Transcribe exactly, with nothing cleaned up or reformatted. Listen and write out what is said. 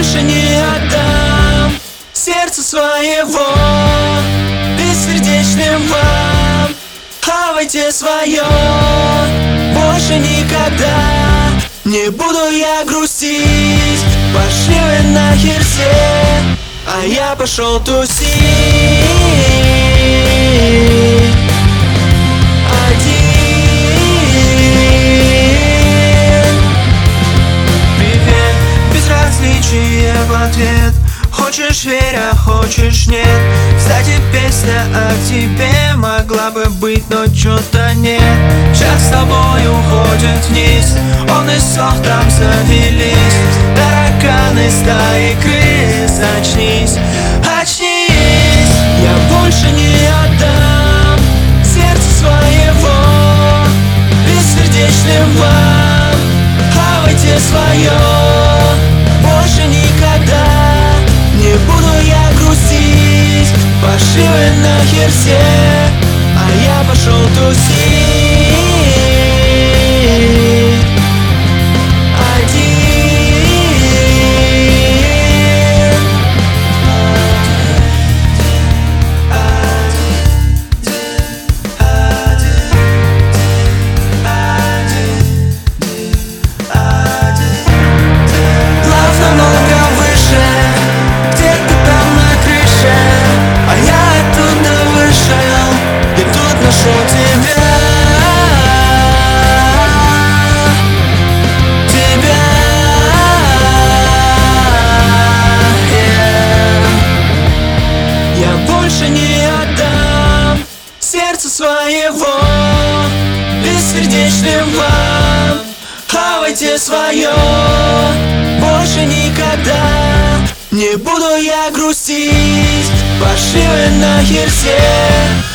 больше не отдам сердце своего бессердечным вам. Хавайте свое, больше никогда не буду я грустить. Пошли вы нахер все, а я пошел тусить один. Привет, безразличие в ответ. Хочешь верь, а хочешь нет. Кстати, песня о тебе могла бы быть, но чё-то нет. Час с тобой уходит вниз, он и сох там завелись. Тараканы, стаи крыс, очнись, очнись. Я больше не отдам сердце своего бессердечным вам. Хавайте свое, больше никогда не буду я грустить. Пошли вы нахер все, а я пошел тусить один. Лав намного выше, где-то там на крыше, а я оттуда вышел и тут нашел тебя. Тебя, yeah. Я больше не отдам сердце своего бессердечным вам. Хавайте свое, больше никогда не буду я грустить. Пошли вы нахер все.